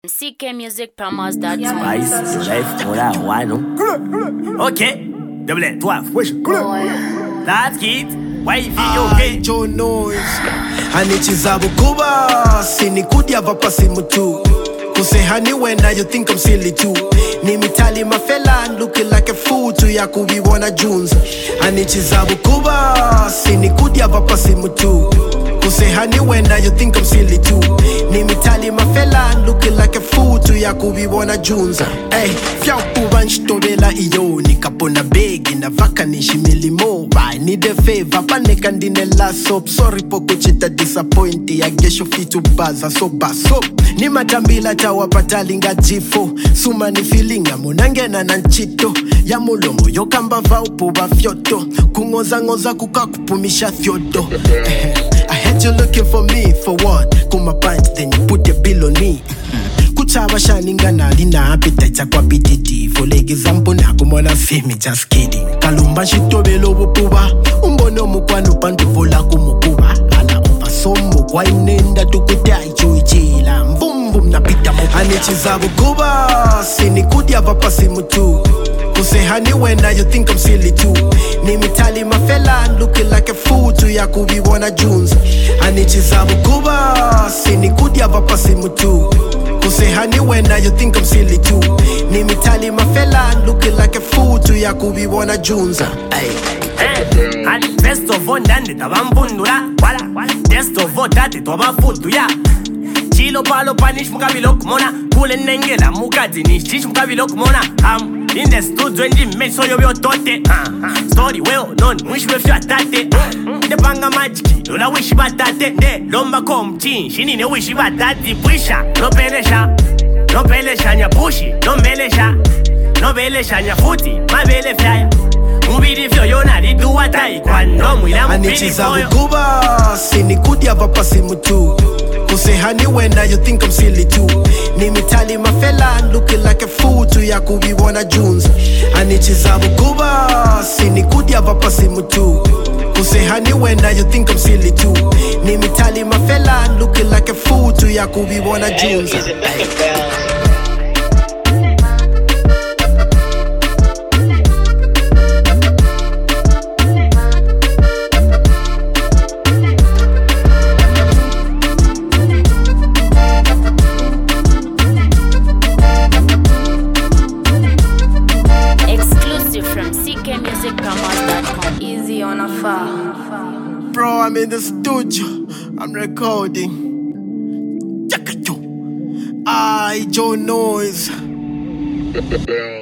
ckmusicpromos.com. Spice, your life, mola, why no? Ok, double, toi, wesh. That's it. Wifey, okay. Joe Noise anichizabo kuba sinikudia vapa simu tu kusehani when you think I'm silly too ni mitali mafela looking like a fool to ya kubiwana Jones anichizabo kuba sinikudia vapa simu tu kusehani when you think I'm silly too ni mitali mafela looking like a fool to ya kubiwana Jones hey fya kuba nshitobela iyo nikapona begi na vaka nishimilimo I need a favor paneka ndine la soap sorry poko chita disappoint I guess you fit to baza so baso ni matambila tawapatalinga jifo suma ni feelinga munangena na nchito ya mulomo yokamba vaupo ba fyoto kungoza ngoza kukakupumisha fyoto I had you looking for me for what kuma pint then you put the bill on me kuchaba shaninga nalina appetite kwa PTT for example nakumona femi just kidding kalumba shitobelo bupuba umbono mukwano pantu vola kumukuba ala ovasomo kwa inenda tukuta ichoichila mbumbum napita mo anichizabo kuba sinikudia vapa simu tu kusehani when you think I'm silly too ni mitali mafela looking like a fool to ya kubiwana Jones anichizabo kuba sinikudia vapa simu tu kusehani when you think I'm silly too ni mitali mafela looking like a fool to ya kubiwana Jones And best of all nande tabambundula wala best of all tate tobafutu ya chilo palo panish mukabilo kumona kule nengela mukati nishish mukabilo kumona in the studio ndi meso yo byotote story well non wish we fya tate de panga magic lola wish batate de lomba komchin shini ne wish batati pusha no pelesha nya pushi no belesha nya futi mabele flyer mubiri vyo yona liduwa tai kwa no mwila mubiri anichizabo kuba sinikudia vapa simu tu kusehani when you think I'm silly too ni mitali mafela looking like a fool to ya kubiwana Jones anichizabo kuba sinikudia vapa simu tu kusehani when you think I'm silly too ni mitali mafela looking like a fool to ya kubiwana Jones From ckmusicpromos.com. Easy on a far. Bro, I'm in the studio. I'm recording. Joe Noise.